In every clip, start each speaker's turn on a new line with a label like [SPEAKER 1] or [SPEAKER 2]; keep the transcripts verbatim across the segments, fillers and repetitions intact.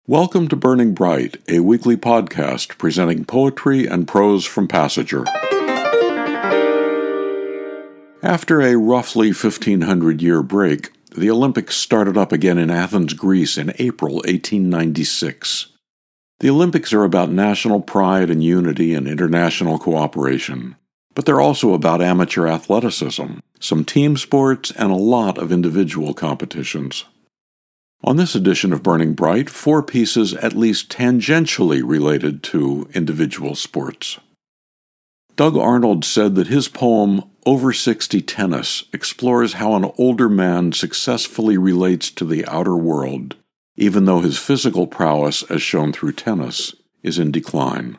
[SPEAKER 1] Welcome to Burning Bright, a weekly podcast presenting poetry and prose from Passager. After a roughly fifteen hundred year break, the Olympics started up again in Athens, Greece in April eighteen ninety-six. The Olympics are about national pride and unity and international cooperation, but they're also about amateur athleticism, some team sports, and a lot of individual competitions. On this edition of Burning Bright, four pieces at least tangentially related to individual sports. Doug Arnold said that his poem, Over sixty Tennis, explores how an older man successfully relates to the outer world, even though his physical prowess, as shown through tennis, is in decline.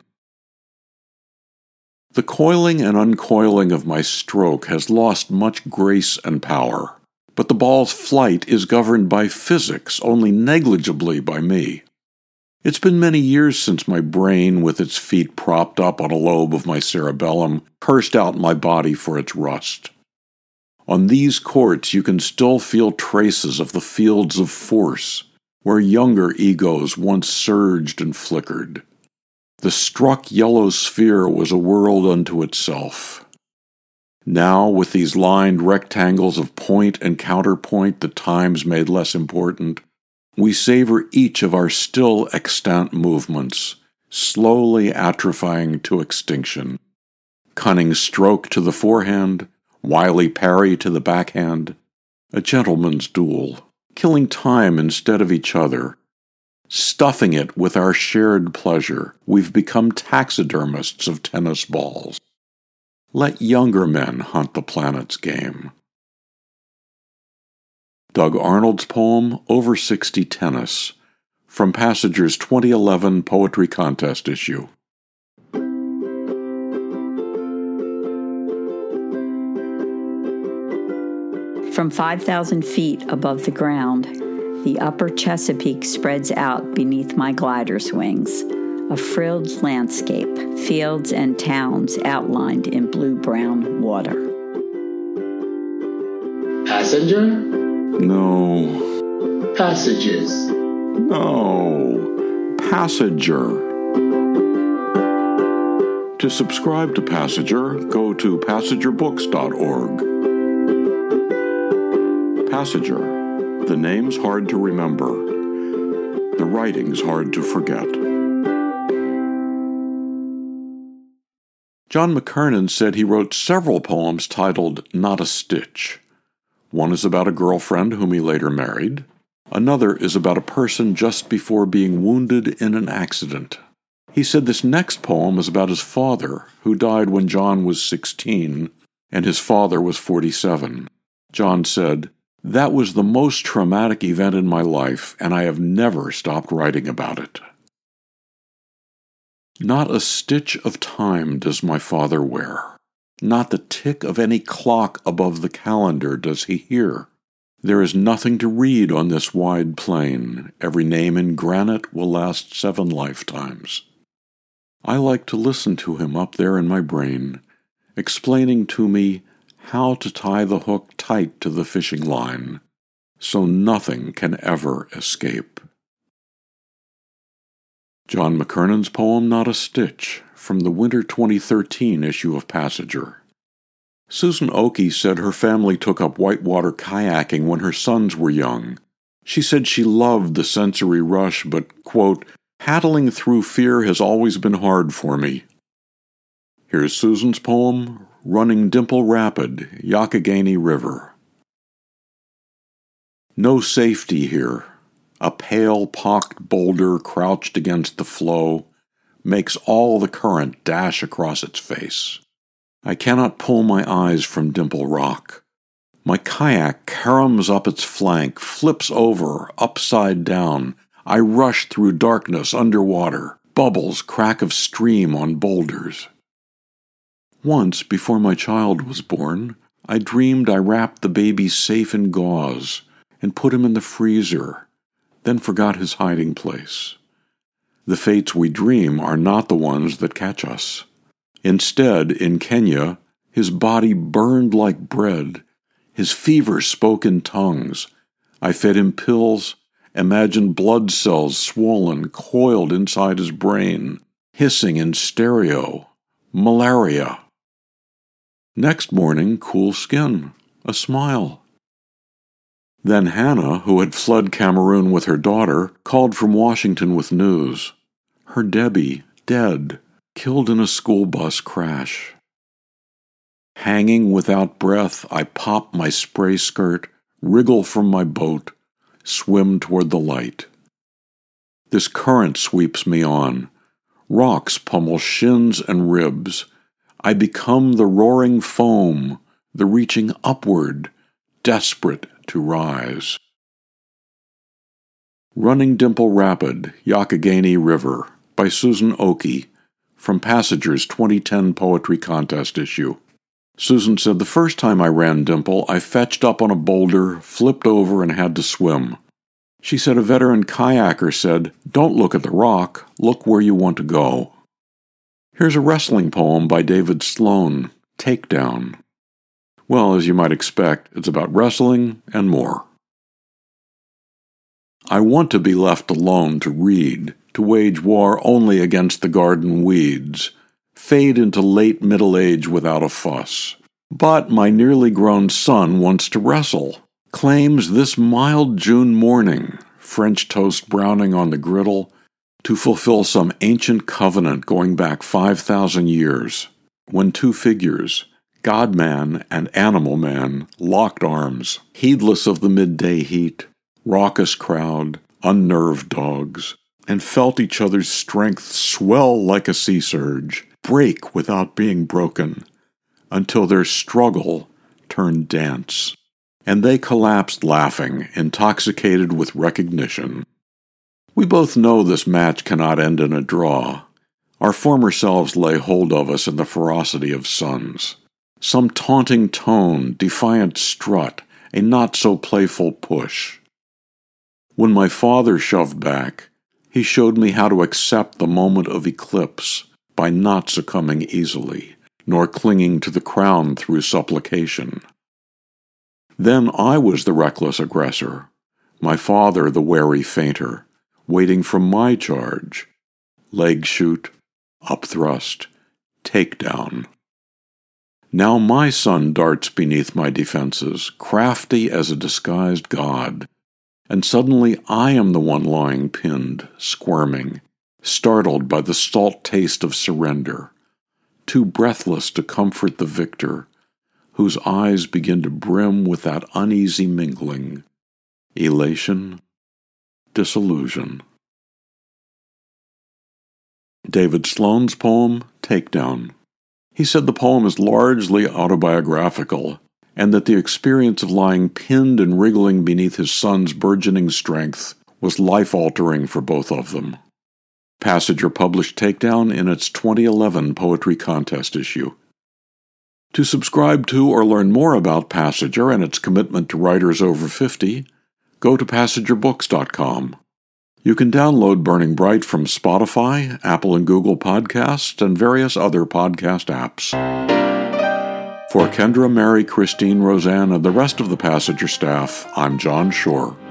[SPEAKER 1] The coiling and uncoiling of my stroke has lost much grace and power, but the ball's flight is governed by physics, only negligibly by me. It's been many years since my brain, with its feet propped up on a lobe of my cerebellum, cursed out my body for its rust. On these courts you can still feel traces of the fields of force, where younger egos once surged and flickered. The struck yellow sphere was a world unto itself. Now, with these lined rectangles of point and counterpoint that times made less important, we savor each of our still extant movements, slowly atrophying to extinction. Cunning stroke to the forehand, wily parry to the backhand, a gentleman's duel, killing time instead of each other. Stuffing it with our shared pleasure, we've become taxidermists of tennis balls. Let younger men hunt the planet's game. Doug Arnold's poem, Over sixty Tennis, from Passager's twenty eleven Poetry Contest issue.
[SPEAKER 2] From five thousand feet above the ground, the upper Chesapeake spreads out beneath my glider's wings. A frilled landscape, fields and towns outlined in blue-brown water.
[SPEAKER 3] Passenger?
[SPEAKER 1] No.
[SPEAKER 3] Passages?
[SPEAKER 1] No. Passager. To subscribe to Passager, go to passager books dot org. Passager. The name's hard to remember. The writing's hard to forget. John McKernan said he wrote several poems titled Not a Stitch. One is about a girlfriend whom he later married. Another is about a person just before being wounded in an accident. He said this next poem is about his father, who died when John was sixteen, and his father was forty-seven. John said, "That was the most traumatic event in my life, and I have never stopped writing about it." Not a stitch of time does my father wear. Not the tick of any clock above the calendar does he hear. There is nothing to read on this wide plain. Every name in granite will last seven lifetimes. I like to listen to him up there in my brain, explaining to me how to tie the hook tight to the fishing line, so nothing can ever escape. John McKernan's poem, Not a Stitch, from the winter twenty thirteen issue of Passager. Susan Oakey said her family took up whitewater kayaking when her sons were young. She said she loved the sensory rush, but, quote, paddling through fear has always been hard for me. Here's Susan's poem, Running Dimple Rapid, Youghiogheny River. No safety here. A pale, pocked boulder crouched against the flow makes all the current dash across its face. I cannot pull my eyes from Dimple Rock. My kayak caroms up its flank, flips over, upside down. I rush through darkness underwater, bubbles crack of stream on boulders. Once, before my child was born, I dreamed I wrapped the baby safe in gauze and put him in the freezer, then forgot his hiding place. The fates we dream are not the ones that catch us. Instead, in Kenya, his body burned like bread. His fever spoke in tongues. I fed him pills, imagined blood cells swollen, coiled inside his brain, hissing in stereo. Malaria. Next morning, cool skin, a smile. Then Hannah, who had fled Cameroon with her daughter, called from Washington with news. Her Debbie, dead, killed in a school bus crash. Hanging without breath, I pop my spray skirt, wriggle from my boat, swim toward the light. This current sweeps me on. Rocks pummel shins and ribs. I become the roaring foam, the reaching upward, desperate to rise. Running Dimple Rapid, Youghiogheny River, by Susan Oki, from Passager's twenty ten Poetry Contest issue. Susan said, the first time I ran Dimple, I fetched up on a boulder, flipped over, and had to swim. She said a veteran kayaker said, don't look at the rock, look where you want to go. Here's a wrestling poem by David Sloan, Takedown. Well, as you might expect, it's about wrestling and more. I want to be left alone to read, to wage war only against the garden weeds, fade into late middle age without a fuss. But my nearly grown son wants to wrestle, claims this mild June morning, French toast browning on the griddle, to fulfill some ancient covenant going back five thousand years, when two figures, God-man and animal-man, locked arms, heedless of the midday heat, raucous crowd, unnerved dogs, and felt each other's strength swell like a sea surge, break without being broken, until their struggle turned dance, and they collapsed laughing, intoxicated with recognition. We both know this match cannot end in a draw. Our former selves lay hold of us in the ferocity of sons. Some taunting tone, defiant strut, a not-so-playful push. When my father shoved back, he showed me how to accept the moment of eclipse by not succumbing easily, nor clinging to the crown through supplication. Then I was the reckless aggressor, my father the wary fainter, waiting for my charge. Leg shoot, upthrust, takedown. Now my son darts beneath my defenses, crafty as a disguised god, and suddenly I am the one lying pinned, squirming, startled by the salt taste of surrender, too breathless to comfort the victor, whose eyes begin to brim with that uneasy mingling, elation, disillusion. David Sloan's poem, Takedown. He said the poem is largely autobiographical, and that the experience of lying pinned and wriggling beneath his son's burgeoning strength was life-altering for both of them. Passager published Takedown in its twenty eleven Poetry Contest issue. To subscribe to or learn more about Passager and its commitment to writers over fifty, go to passenger books dot com. You can download Burning Bright from Spotify, Apple and Google Podcasts, and various other podcast apps. For Kendra, Mary, Christine, Roseanne, and the rest of the Passager staff, I'm John Shore.